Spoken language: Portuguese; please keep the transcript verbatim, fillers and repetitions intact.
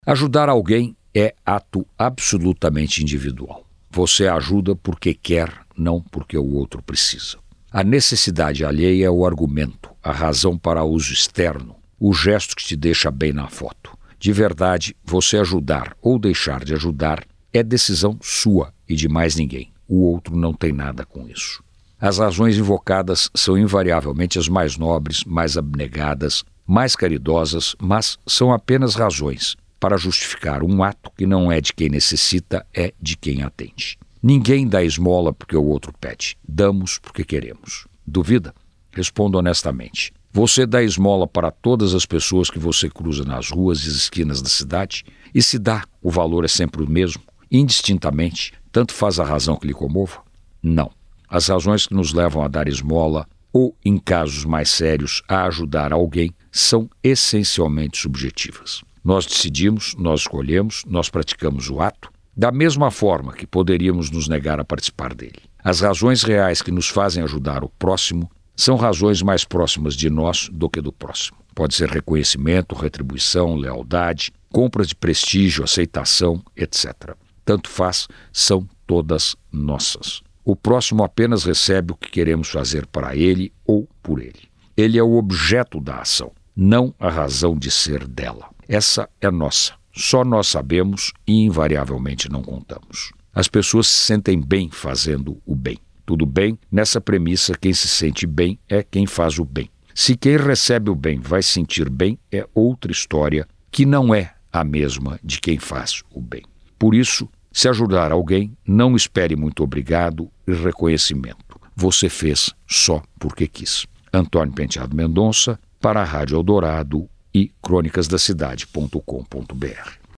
Ajudar alguém é ato absolutamente individual. Você ajuda porque quer, não porque o outro precisa. A necessidade alheia é o argumento, a razão para uso externo, o gesto que te deixa bem na foto. De verdade, você ajudar ou deixar de ajudar é decisão sua e de mais ninguém. O outro não tem nada com isso. As razões invocadas são invariavelmente as mais nobres, mais abnegadas, mais caridosas, mas são apenas razões para justificar um ato que não é de quem necessita, é de quem atende. Ninguém dá esmola porque o outro pede. Damos porque queremos. Duvida? Responda honestamente. Você dá esmola para todas as pessoas que você cruza nas ruas e esquinas da cidade? E se dá, o valor é sempre o mesmo, indistintamente, tanto faz a razão que lhe comova? Não. As razões que nos levam a dar esmola, ou, em casos mais sérios, a ajudar alguém, são essencialmente subjetivas. Nós decidimos, nós escolhemos, nós praticamos o ato, da mesma forma que poderíamos nos negar a participar dele. As razões reais que nos fazem ajudar o próximo são razões mais próximas de nós do que do próximo. Pode ser reconhecimento, retribuição, lealdade, compras de prestígio, aceitação, etcétera. Tanto faz, são todas nossas. O próximo apenas recebe o que queremos fazer para ele ou por ele. Ele é o objeto da ação, não a razão de ser dela. Essa é nossa. Só nós sabemos e invariavelmente não contamos. As pessoas se sentem bem fazendo o bem. Tudo bem? Nessa premissa, quem se sente bem é quem faz o bem. Se quem recebe o bem vai sentir bem, é outra história que não é a mesma de quem faz o bem. Por isso, se ajudar alguém, não espere muito obrigado e reconhecimento. Você fez só porque quis. Antônio Penteado Mendonça, para a Rádio Eldorado e crônicas da cidade ponto com ponto br.